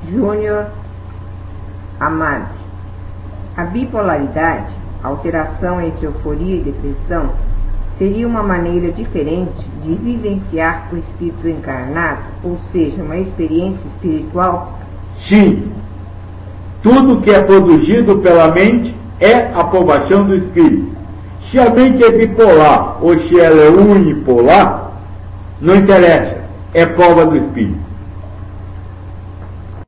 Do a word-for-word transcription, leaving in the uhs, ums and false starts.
Júnior Amado. A bipolaridade, alteração entre euforia e depressão, seria uma maneira diferente de vivenciar o espírito encarnado, ou seja, uma experiência espiritual? Sim. Tudo que é produzido pela mente é a aprovação do espírito. Se a mente é bipolar ou se ela é unipolar, não interessa, é prova do espírito.